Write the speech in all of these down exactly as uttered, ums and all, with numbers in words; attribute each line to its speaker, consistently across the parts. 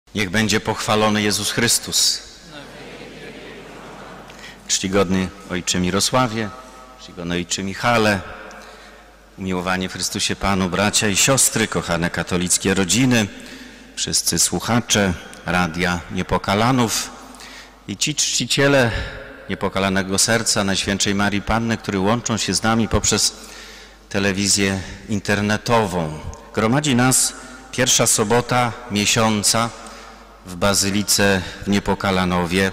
Speaker 1: Niech będzie pochwalony Jezus Chrystus. Czcigodny Ojcze Mirosławie, czcigodny Ojcze Michale, umiłowani w Chrystusie Panu bracia i siostry, kochane katolickie rodziny, wszyscy słuchacze Radia Niepokalanów i ci czciciele Niepokalanego Serca Najświętszej Marii Panny, którzy łączą się z nami poprzez telewizję internetową. Gromadzi nas pierwsza sobota miesiąca w Bazylice w Niepokalanowie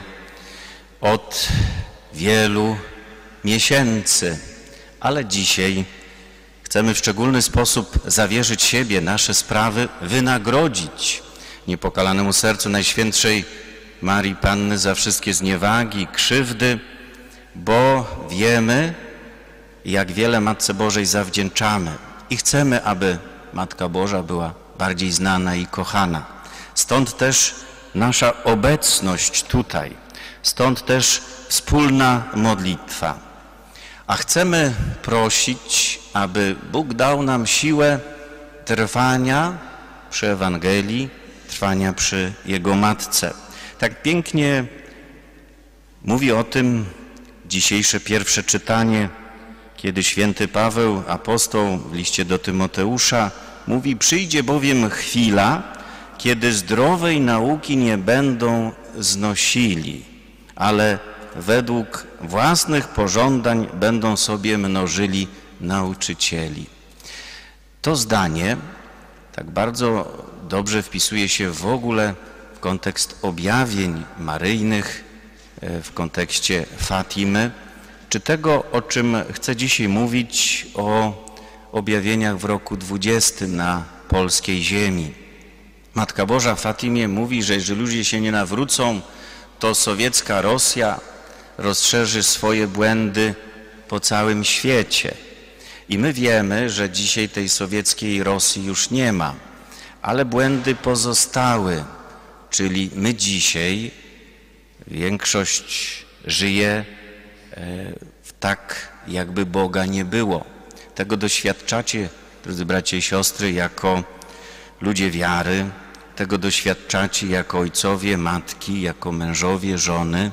Speaker 1: od wielu miesięcy, ale dzisiaj chcemy w szczególny sposób zawierzyć siebie, nasze sprawy, wynagrodzić Niepokalanemu Sercu Najświętszej Marii Panny za wszystkie zniewagi, krzywdy, bo wiemy, jak wiele Matce Bożej zawdzięczamy i chcemy, aby Matka Boża była bardziej znana i kochana. Stąd też nasza obecność tutaj, stąd też wspólna modlitwa. A chcemy prosić, aby Bóg dał nam siłę trwania przy Ewangelii, trwania przy Jego Matce. Tak pięknie mówi o tym dzisiejsze pierwsze czytanie, kiedy święty Paweł, apostoł w liście do Tymoteusza mówi: przyjdzie bowiem chwila, kiedy zdrowej nauki nie będą znosili, ale według własnych pożądań będą sobie mnożyli nauczycieli. To zdanie tak bardzo dobrze wpisuje się w ogóle w kontekst objawień maryjnych, w kontekście Fatimy, czy tego, o czym chcę dzisiaj mówić, o objawieniach w roku dwudziestym na polskiej ziemi. Matka Boża w Fatimie mówi, że jeżeli ludzie się nie nawrócą, to sowiecka Rosja rozszerzy swoje błędy po całym świecie. I my wiemy, że dzisiaj tej sowieckiej Rosji już nie ma, ale błędy pozostały, czyli my dzisiaj, większość żyje w tak, jakby Boga nie było. Tego doświadczacie, drodzy bracia i siostry, jako ludzie wiary, tego doświadczacie jako ojcowie, matki, jako mężowie, żony,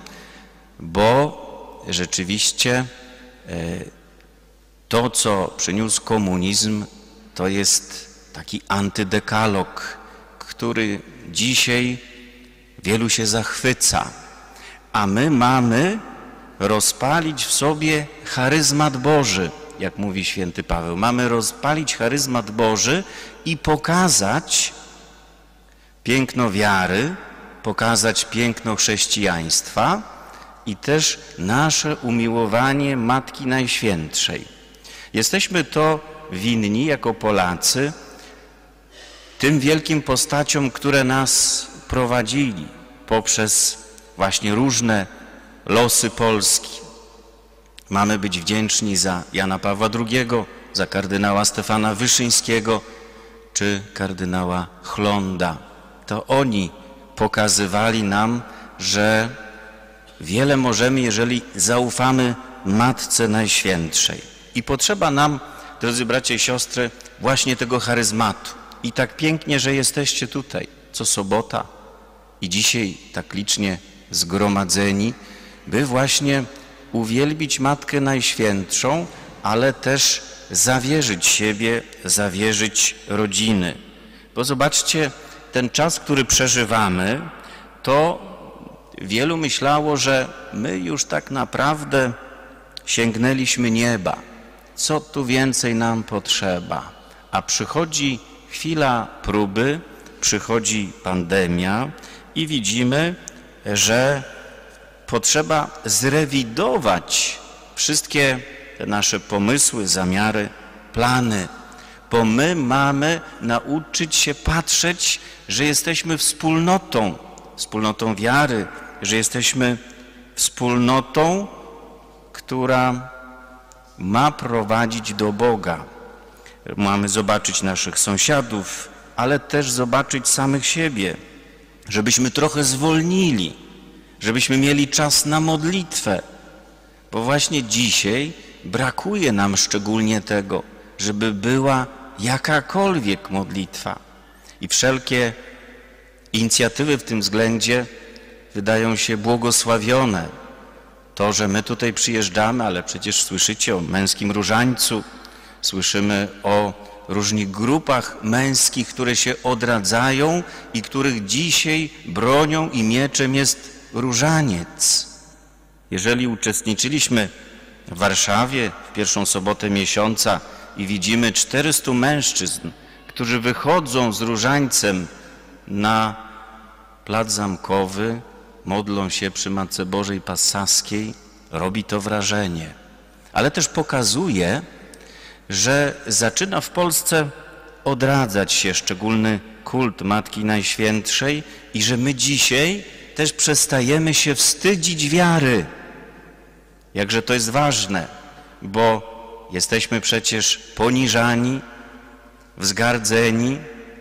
Speaker 1: bo rzeczywiście to, co przyniósł komunizm, to jest taki antydekalog, który dzisiaj wielu się zachwyca, a my mamy rozpalić w sobie charyzmat Boży, jak mówi święty Paweł. Mamy rozpalić charyzmat Boży i pokazać piękno wiary, pokazać piękno chrześcijaństwa i też nasze umiłowanie Matki Najświętszej. Jesteśmy to winni jako Polacy tym wielkim postaciom, które nas prowadzili poprzez właśnie różne losy Polski. Mamy być wdzięczni za Jana Pawła drugiego, za kardynała Stefana Wyszyńskiego czy kardynała Chlonda. To oni pokazywali nam, że wiele możemy, jeżeli zaufamy Matce Najświętszej. I potrzeba nam, drodzy bracia i siostry, właśnie tego charyzmatu. I tak pięknie, że jesteście tutaj co sobota i dzisiaj tak licznie zgromadzeni, by właśnie uwielbić Matkę Najświętszą, ale też zawierzyć siebie, zawierzyć rodziny. Bo zobaczcie, ten czas, który przeżywamy, to wielu myślało, że my już tak naprawdę sięgnęliśmy nieba. Co tu więcej nam potrzeba? A przychodzi chwila próby, przychodzi pandemia i widzimy, że potrzeba zrewidować wszystkie te nasze pomysły, zamiary, plany, bo my mamy nauczyć się patrzeć, że jesteśmy wspólnotą, wspólnotą wiary, że jesteśmy wspólnotą, która ma prowadzić do Boga. Mamy zobaczyć naszych sąsiadów, ale też zobaczyć samych siebie, żebyśmy trochę zwolnili, żebyśmy mieli czas na modlitwę, bo właśnie dzisiaj brakuje nam szczególnie tego, żeby była jakakolwiek modlitwa. I wszelkie Inicjatywy w tym względzie wydają się błogosławione. To, że my tutaj przyjeżdżamy, ale przecież słyszycie o męskim różańcu, słyszymy o różnych grupach męskich, które się odradzają i których dzisiaj bronią i mieczem jest różaniec. Jeżeli uczestniczyliśmy w Warszawie w pierwszą sobotę miesiąca i widzimy czterystu mężczyzn, którzy wychodzą z różańcem na plac Zamkowy, modlą się przy Matce Bożej Passaskiej, robi to wrażenie. Ale też pokazuje, że zaczyna w Polsce odradzać się szczególny kult Matki Najświętszej i że my dzisiaj też przestajemy się wstydzić wiary. Jakże to jest ważne, bo jesteśmy przecież poniżani, wzgardzeni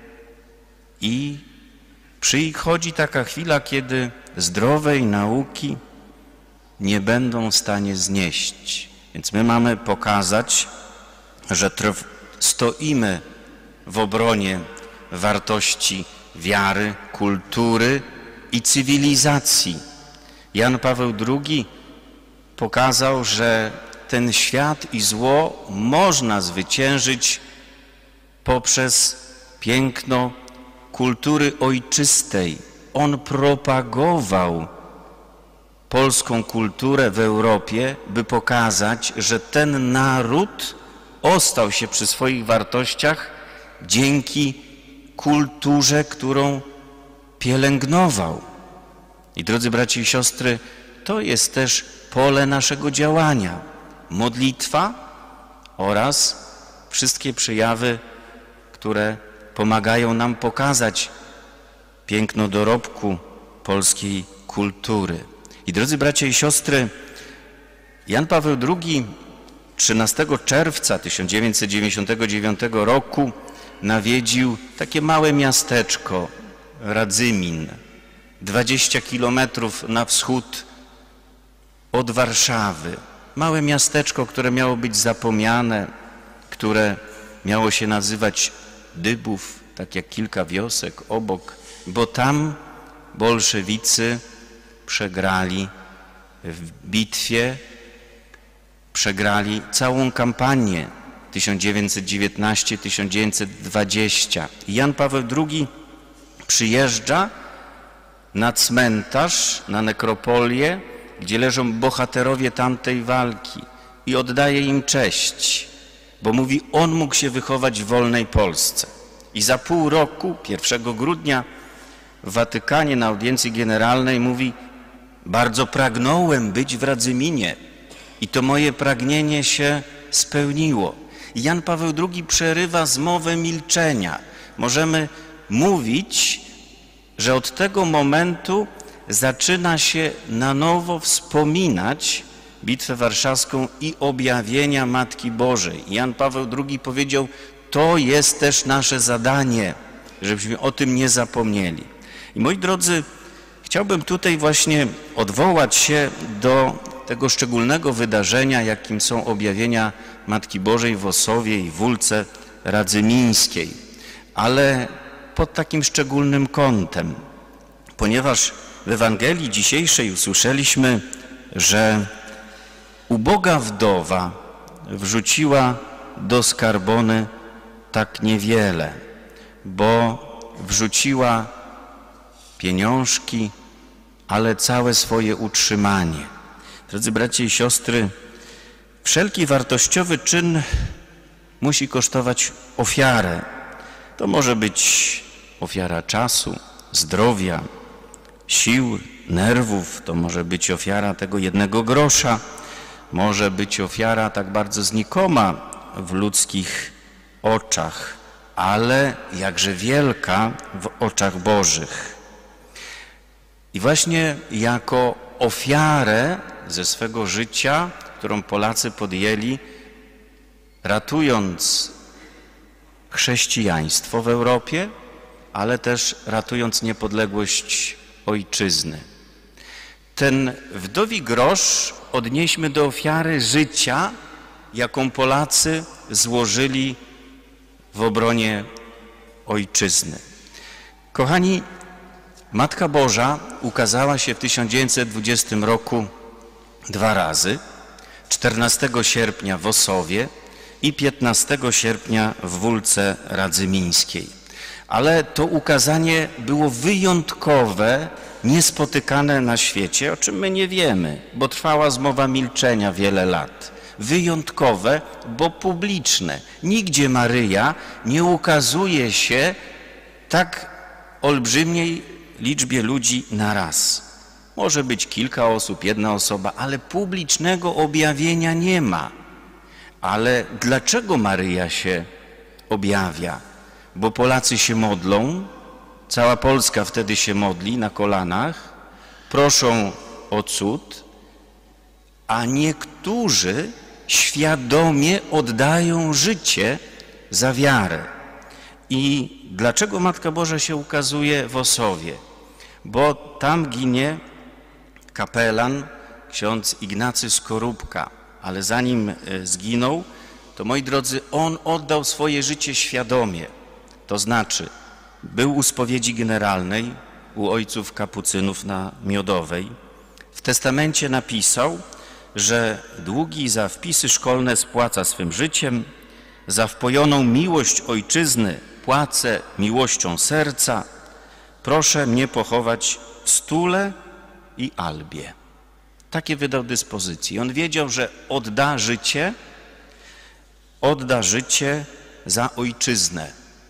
Speaker 1: i przychodzi taka chwila, kiedy zdrowej nauki nie będą w stanie znieść. Więc my mamy pokazać, że stoimy w obronie wartości wiary, kultury i cywilizacji. Jan Paweł drugi pokazał, że ten świat i zło można zwyciężyć poprzez piękno kultury ojczystej. On propagował polską kulturę w Europie, by pokazać, że ten naród ostał się przy swoich wartościach dzięki kulturze, którą pielęgnował. I drodzy bracia i siostry, to jest też pole naszego działania. Modlitwa oraz wszystkie przejawy, które pomagają nam pokazać piękno dorobku polskiej kultury. I drodzy bracia i siostry, Jan Paweł drugi trzynastego czerwca tysiąc dziewięćset dziewięćdziesiątego dziewiątego roku nawiedził takie małe miasteczko Radzymin, dwadzieścia kilometrów na wschód od Warszawy. Małe miasteczko, które miało być zapomniane, które miało się nazywać Dybów, tak jak kilka wiosek obok, bo tam bolszewicy przegrali w bitwie, przegrali całą kampanię tysiąc dziewięćset dziewiętnaście do tysiąc dziewięćset dwadzieścia. I Jan Paweł drugi przyjeżdża na cmentarz, na nekropolię, gdzie leżą bohaterowie tamtej walki i oddaje im cześć, bo mówi, on mógł się wychować w wolnej Polsce. I za pół roku, pierwszego grudnia w Watykanie na audiencji generalnej mówi, bardzo pragnąłem być w Radzyminie i to moje pragnienie się spełniło. I Jan Paweł drugi przerywa zmowę milczenia. Możemy mówić, że od tego momentu zaczyna się na nowo wspominać Bitwę Warszawską i objawienia Matki Bożej. I Jan Paweł drugi powiedział, to jest też nasze zadanie, żebyśmy o tym nie zapomnieli. I moi drodzy, chciałbym tutaj właśnie odwołać się do tego szczególnego wydarzenia, jakim są objawienia Matki Bożej w Osowie i Wólce Radzymińskiej, ale pod takim szczególnym kątem, ponieważ w Ewangelii dzisiejszej usłyszeliśmy, że uboga wdowa wrzuciła do skarbony tak niewiele, bo wrzuciła pieniążki, ale całe swoje utrzymanie. Drodzy bracia i siostry, wszelki wartościowy czyn musi kosztować ofiarę. To może być ofiara czasu, zdrowia, sił, nerwów, to może być ofiara tego jednego grosza, może być ofiara tak bardzo znikoma w ludzkich oczach, ale jakże wielka w oczach Bożych. I właśnie jako ofiarę ze swego życia, którą Polacy podjęli, ratując chrześcijaństwo w Europie, ale też ratując niepodległość ojczyzny. Ten wdowi grosz odnieśmy do ofiary życia, jaką Polacy złożyli w obronie ojczyzny. Kochani, Matka Boża ukazała się w tysiąc dziewięćset dwudziestym roku dwa razy, czternastego sierpnia w Osowie i piętnastego sierpnia w Wólce Radzymińskiej. Ale to ukazanie było wyjątkowe, niespotykane na świecie, o czym my nie wiemy, bo trwała zmowa milczenia wiele lat. Wyjątkowe, bo publiczne. Nigdzie Maryja nie ukazuje się tak olbrzymiej liczbie ludzi na raz. Może być kilka osób, jedna osoba, ale publicznego objawienia nie ma. Ale dlaczego Maryja się objawia? Bo Polacy się modlą, cała Polska wtedy się modli na kolanach, proszą o cud, a niektórzy świadomie oddają życie za wiarę. I dlaczego Matka Boża się ukazuje w Osowie? Bo tam ginie kapelan, ksiądz Ignacy Skorupka, ale zanim zginął, to moi drodzy, on oddał swoje życie świadomie. To znaczy, był u spowiedzi generalnej u ojców kapucynów na Miodowej. W testamencie napisał, że długi za wpisy szkolne spłaca swym życiem, za wpojoną miłość ojczyzny płacę miłością serca, proszę mnie pochować w Stule i Albie. Takie wydał dyspozycje. On wiedział, że odda życie, odda życie za ojczyznę.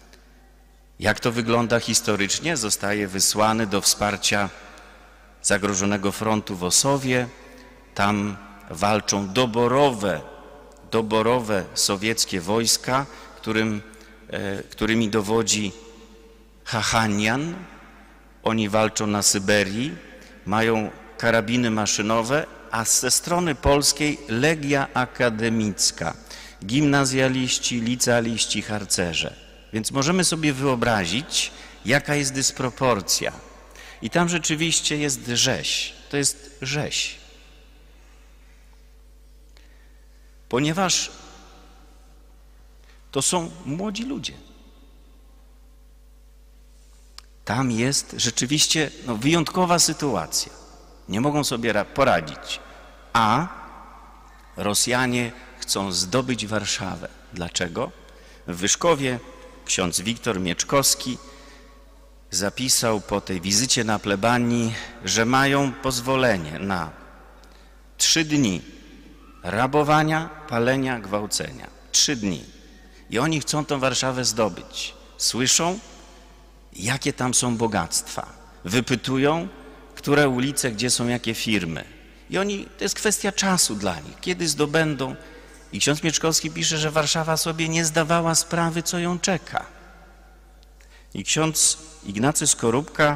Speaker 1: Jak to wygląda historycznie? Zostaje wysłany do wsparcia zagrożonego frontu w Osowie. Tam walczą doborowe, doborowe sowieckie wojska, którym, e, którymi dowodzi Chachanian. Oni walczą na Syberii, mają karabiny maszynowe, a ze strony polskiej Legia Akademicka, gimnazjaliści, licealiści, harcerze. Więc możemy sobie wyobrazić, jaka jest dysproporcja. I tam rzeczywiście jest rzeź. To jest rzeź. Ponieważ to są młodzi ludzie. Tam jest rzeczywiście no, wyjątkowa sytuacja. Nie mogą sobie poradzić. A Rosjanie chcą zdobyć Warszawę. Dlaczego? W Wyszkowie ksiądz Wiktor Mieczkowski zapisał po tej wizycie na plebanii, że mają pozwolenie na trzy dni rabowania, palenia, gwałcenia. Trzy dni. I oni chcą tą Warszawę zdobyć. Słyszą, jakie tam są bogactwa. Wypytują, które ulice, gdzie są jakie firmy. I oni, to jest kwestia czasu dla nich. Kiedy zdobędą. I ksiądz Mieczkowski pisze, że Warszawa sobie nie zdawała sprawy, co ją czeka. I ksiądz Ignacy Skorupka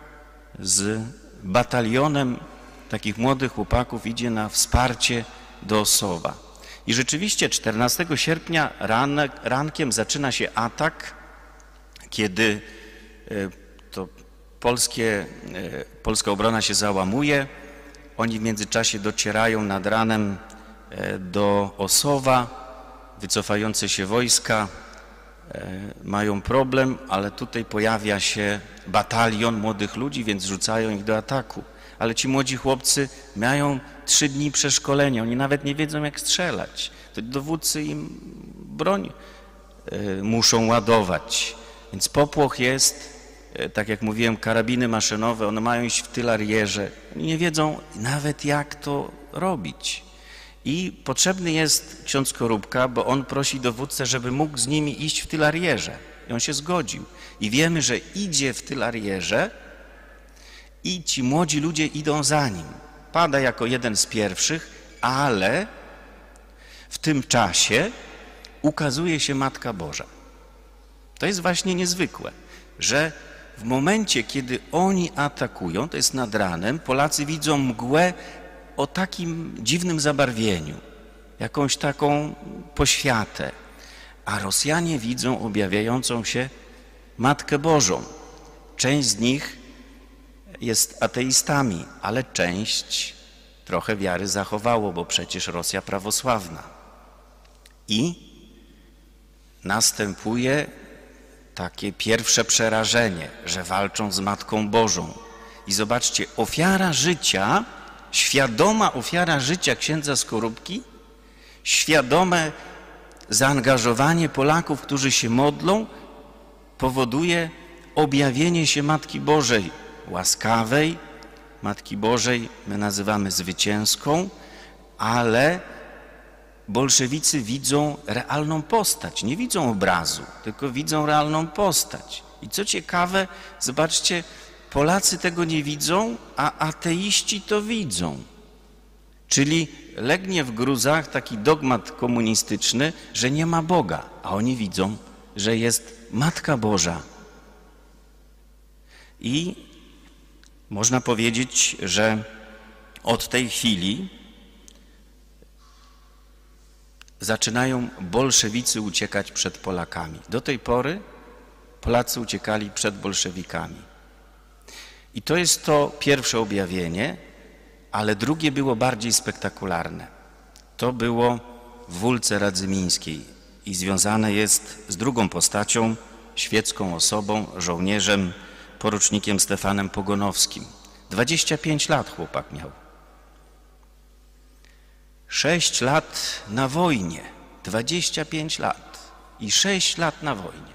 Speaker 1: z batalionem takich młodych chłopaków idzie na wsparcie do Osowa. I rzeczywiście czternastego sierpnia ranek, rankiem zaczyna się atak, kiedy to polskie, polska obrona się załamuje. Oni w międzyczasie docierają nad ranem do Osowa, wycofające się wojska mają problem, ale tutaj pojawia się batalion młodych ludzi, więc rzucają ich do ataku. Ale ci młodzi chłopcy mają trzy dni przeszkolenia, oni nawet nie wiedzą, jak strzelać. To dowódcy im broń muszą ładować. Więc popłoch jest, tak jak mówiłem, karabiny maszynowe, one mają iść w tylarierze. Oni nie wiedzą nawet, jak to robić. I potrzebny jest ksiądz Skorupka, bo on prosi dowódcę, żeby mógł z nimi iść w tylarierze. I on się zgodził. I wiemy, że idzie w tylarierze i ci młodzi ludzie idą za nim. Pada jako jeden z pierwszych, ale w tym czasie ukazuje się Matka Boża. To jest właśnie niezwykłe, że w momencie, kiedy oni atakują, to jest nad ranem, Polacy widzą mgłę o takim dziwnym zabarwieniu, jakąś taką poświatę, a Rosjanie widzą objawiającą się Matkę Bożą. Część z nich jest ateistami, ale część trochę wiary zachowało, bo przecież Rosja prawosławna. I następuje takie pierwsze przerażenie, że walczą z Matką Bożą. I zobaczcie, ofiara życia, świadoma ofiara życia księdza Skorupki, świadome zaangażowanie Polaków, którzy się modlą, powoduje objawienie się Matki Bożej łaskawej, Matki Bożej my nazywamy zwycięską, ale bolszewicy widzą realną postać, nie widzą obrazu, tylko widzą realną postać. I co ciekawe, zobaczcie, Polacy tego nie widzą, a ateiści to widzą. Czyli legnie w gruzach taki dogmat komunistyczny, że nie ma Boga, a oni widzą, że jest Matka Boża. I można powiedzieć, że od tej chwili zaczynają bolszewicy uciekać przed Polakami. Do tej pory Polacy uciekali przed bolszewikami. I to jest to pierwsze objawienie, ale drugie było bardziej spektakularne. To było w Wólce Radzymińskiej i związane jest z drugą postacią, świecką osobą, żołnierzem, porucznikiem Stefanem Pogonowskim. dwadzieścia pięć lat chłopak miał. Sześć lat na wojnie, dwadzieścia pięć lat i sześć lat na wojnie.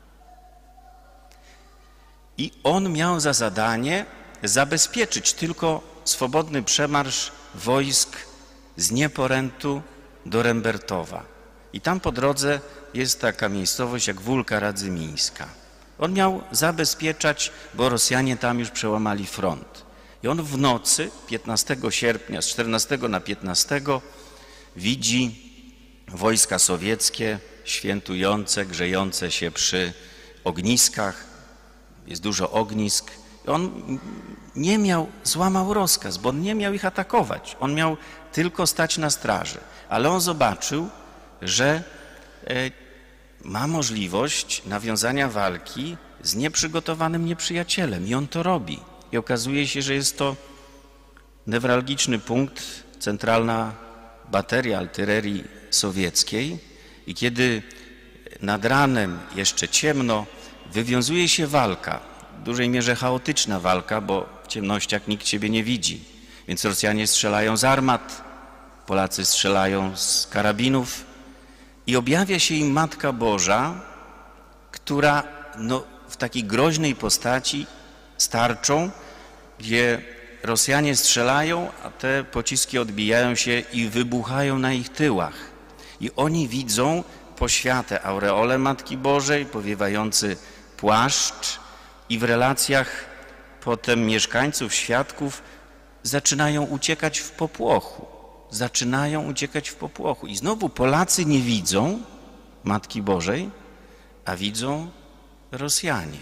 Speaker 1: I on miał za zadanie zabezpieczyć tylko swobodny przemarsz wojsk z Nieporętu do Rembertowa. I tam po drodze jest taka miejscowość jak Wólka Radzymińska. On miał zabezpieczać, bo Rosjanie tam już przełamali front. I on w nocy piętnastego sierpnia, z czternastego na piętnastego widzi wojska sowieckie świętujące, grzejące się przy ogniskach. Jest dużo ognisk. I on nie miał, złamał rozkaz, bo on nie miał ich atakować. On miał tylko stać na straży. Ale on zobaczył, że ma możliwość nawiązania walki z nieprzygotowanym nieprzyjacielem i on to robi. I okazuje się, że jest to newralgiczny punkt, centralna bateria artylerii sowieckiej i kiedy nad ranem jeszcze ciemno, wywiązuje się walka, w dużej mierze chaotyczna walka, bo w ciemnościach nikt ciebie nie widzi. Więc Rosjanie strzelają z armat, Polacy strzelają z karabinów i objawia się im Matka Boża, która no, w takiej groźnej postaci z tarczą, gdzie Rosjanie strzelają, a te pociski odbijają się i wybuchają na ich tyłach. I oni widzą poświatę, aureolę Matki Bożej, powiewający płaszcz i w relacjach potem mieszkańców, świadków zaczynają uciekać w popłochu. Zaczynają uciekać w popłochu. I znowu Polacy nie widzą Matki Bożej, a widzą Rosjanie.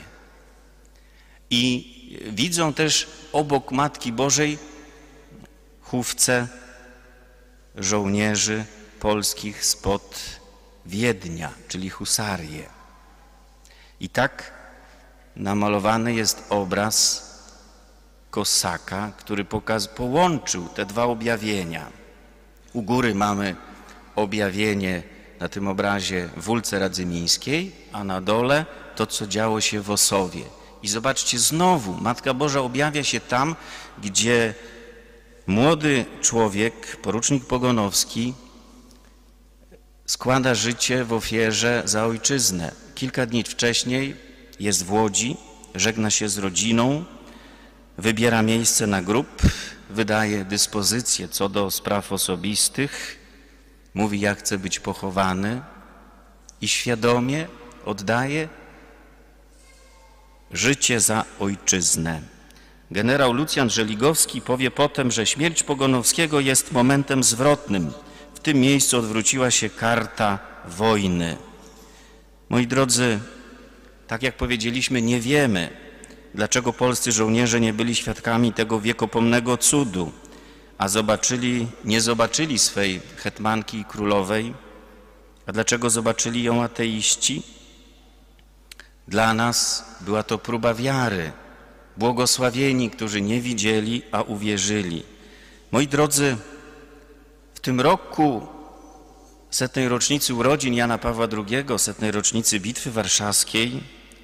Speaker 1: I widzą też obok Matki Bożej chówce żołnierzy polskich spod Wiednia, czyli husarię. I tak namalowany jest obraz Kosaka, który pokaz, połączył te dwa objawienia. U góry mamy objawienie na tym obrazie w Wólce Radzymińskiej, a na dole to, co działo się w Osowie. I zobaczcie, znowu Matka Boża objawia się tam, gdzie młody człowiek, porucznik Pogonowski, składa życie w ofierze za ojczyznę. Kilka dni wcześniej jest w Łodzi, żegna się z rodziną, wybiera miejsce na grób, wydaje dyspozycje co do spraw osobistych, mówi, jak chce być pochowany i świadomie oddaje życie za ojczyznę. Generał Lucjan Żeligowski powie potem, że śmierć Pogonowskiego jest momentem zwrotnym. W tym miejscu odwróciła się karta wojny. Moi drodzy, tak jak powiedzieliśmy, nie wiemy, dlaczego polscy żołnierze nie byli świadkami tego wiekopomnego cudu, a zobaczyli, nie zobaczyli swej hetmanki królowej. A dlaczego zobaczyli ją ateiści? Dla nas była to próba wiary. Błogosławieni, którzy nie widzieli, a uwierzyli. Moi drodzy, w tym roku setnej rocznicy urodzin Jana Pawła drugiego, setnej rocznicy Bitwy Warszawskiej,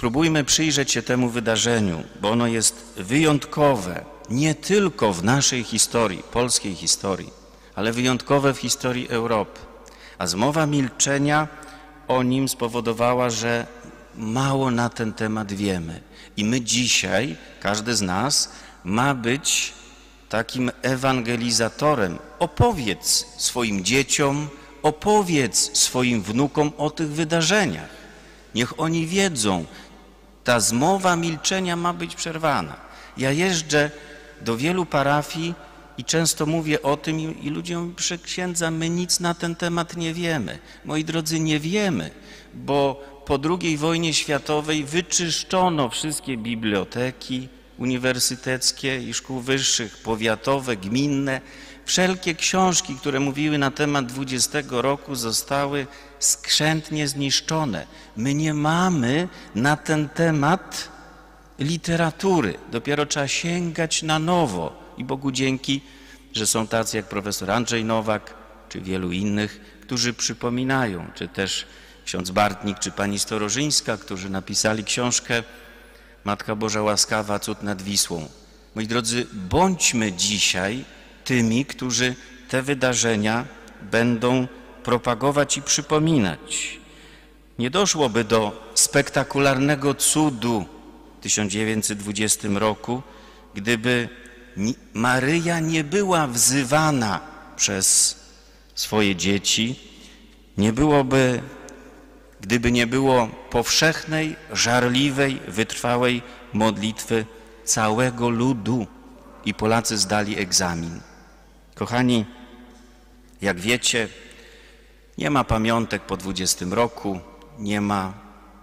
Speaker 1: Spróbujmy przyjrzeć się temu wydarzeniu, bo ono jest wyjątkowe nie tylko w naszej historii, polskiej historii, ale wyjątkowe w historii Europy. A zmowa milczenia o nim spowodowała, że mało na ten temat wiemy. I my dzisiaj, każdy z nas, ma być takim ewangelizatorem. Opowiedz swoim dzieciom, opowiedz swoim wnukom o tych wydarzeniach. Niech oni wiedzą, ta zmowa milczenia ma być przerwana. Ja jeżdżę do wielu parafii i często mówię o tym i, i ludzie mówią, proszę księdza, my nic na ten temat nie wiemy. Moi drodzy, nie wiemy, bo po drugiej wojnie światowej wyczyszczono wszystkie biblioteki uniwersyteckie i szkół wyższych, powiatowe, gminne. Wszelkie książki, które mówiły na temat dwudziestego roku, zostały skrzętnie zniszczone. My nie mamy na ten temat literatury. Dopiero trzeba sięgać na nowo. I Bogu dzięki, że są tacy jak profesor Andrzej Nowak, czy wielu innych, którzy przypominają, czy też ksiądz Bartnik, czy pani Storożyńska, którzy napisali książkę Matka Boża Łaskawa, cud nad Wisłą. Moi drodzy, bądźmy dzisiaj tymi, którzy te wydarzenia będą propagować i przypominać. Nie doszłoby do spektakularnego cudu w tysiąc dziewięćset dwudziestym roku, gdyby Maryja nie była wzywana przez swoje dzieci, nie byłoby, gdyby nie było powszechnej, żarliwej, wytrwałej modlitwy całego ludu i Polacy zdali egzamin. Kochani, jak wiecie, nie ma pamiątek po dwudziestym roku, nie ma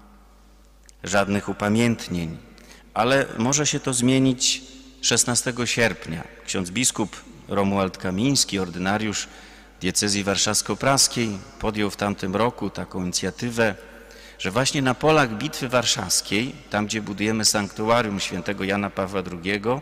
Speaker 1: żadnych upamiętnień, ale może się to zmienić szesnastego sierpnia. Ksiądz biskup Romuald Kamiński, ordynariusz diecezji warszawsko-praskiej, podjął w tamtym roku taką inicjatywę, że właśnie na polach Bitwy Warszawskiej, tam gdzie budujemy sanktuarium świętego Jana Pawła drugiego,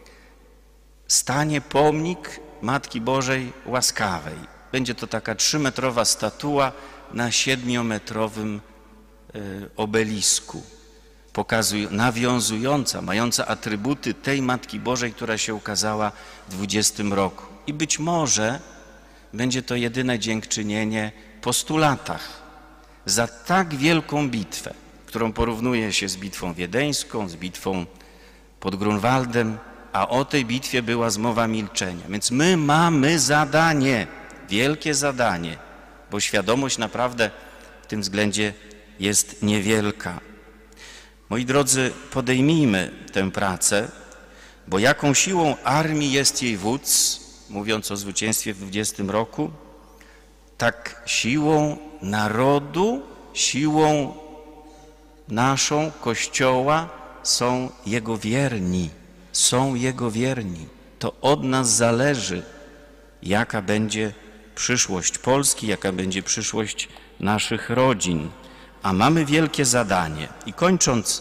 Speaker 1: stanie pomnik Matki Bożej Łaskawej. Będzie to taka trzymetrowa statua na siedmiometrowym obelisku, pokazuj, nawiązująca, mająca atrybuty tej Matki Bożej, która się ukazała w dwudziestym roku. I być może będzie to jedyne dziękczynienie po stu latach za tak wielką bitwę, którą porównuje się z bitwą wiedeńską, z bitwą pod Grunwaldem, a o tej bitwie była zmowa milczenia. Więc my mamy zadanie, wielkie zadanie, bo świadomość naprawdę w tym względzie jest niewielka. Moi drodzy, podejmijmy tę pracę, bo jaką siłą armii jest jej wódz, mówiąc o zwycięstwie w dwudziestym roku, tak siłą narodu, siłą naszą, Kościoła są Jego wierni. Są Jego wierni. To od nas zależy, jaka będzie przyszłość Polski, jaka będzie przyszłość naszych rodzin. A mamy wielkie zadanie. I kończąc,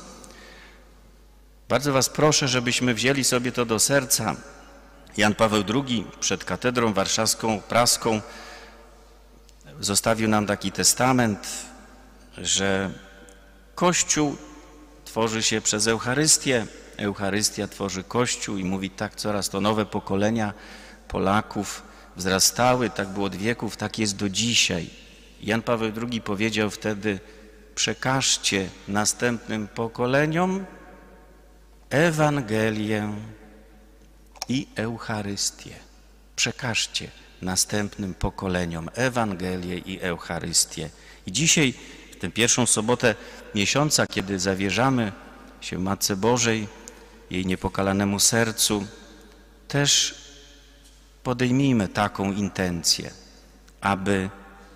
Speaker 1: bardzo was proszę, żebyśmy wzięli sobie to do serca. Jan Paweł drugi przed katedrą warszawską, praską zostawił nam taki testament, że Kościół tworzy się przez Eucharystię, Eucharystia tworzy Kościół i mówi tak, coraz to nowe pokolenia Polaków wzrastały, tak było od wieków, tak jest do dzisiaj. Jan Paweł drugi powiedział wtedy, przekażcie następnym pokoleniom Ewangelię i Eucharystię. Przekażcie następnym pokoleniom Ewangelię i Eucharystię. I dzisiaj, w tę pierwszą sobotę miesiąca, kiedy zawierzamy się Matce Bożej, jej niepokalanemu sercu, też podejmijmy taką intencję, aby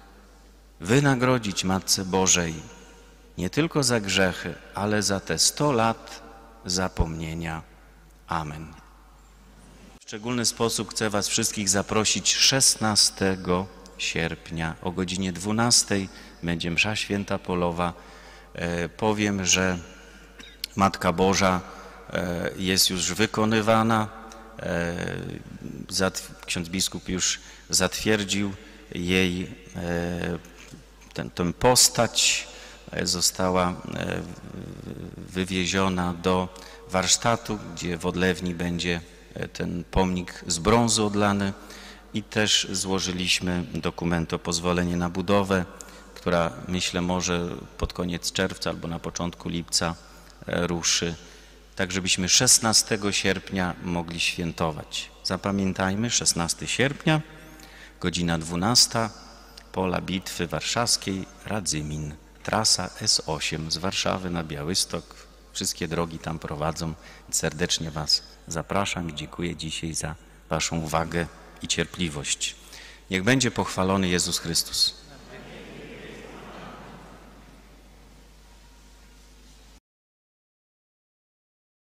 Speaker 1: wynagrodzić Matce Bożej nie tylko za grzechy, ale za te sto lat zapomnienia. Amen. W szczególny sposób chcę was wszystkich zaprosić szesnastego sierpnia o godzinie dwunastej. Będzie msza święta polowa. E, powiem, że Matka Boża e, jest już wykonywana. E, ksiądz biskup już zatwierdził jej e, ten, tę postać została wywieziona do warsztatu, gdzie w odlewni będzie ten pomnik z brązu odlany i też złożyliśmy dokument o pozwolenie na budowę, która myślę może pod koniec czerwca albo na początku lipca ruszy, tak żebyśmy szesnastego sierpnia mogli świętować. Zapamiętajmy, szesnastego sierpnia, godzina dwunasta, pola bitwy warszawskiej, Radzymin, trasa S osiem z Warszawy na Białystok. Wszystkie drogi tam prowadzą. Serdecznie Was zapraszam i dziękuję dzisiaj za Waszą uwagę i cierpliwość. Niech będzie pochwalony Jezus Chrystus.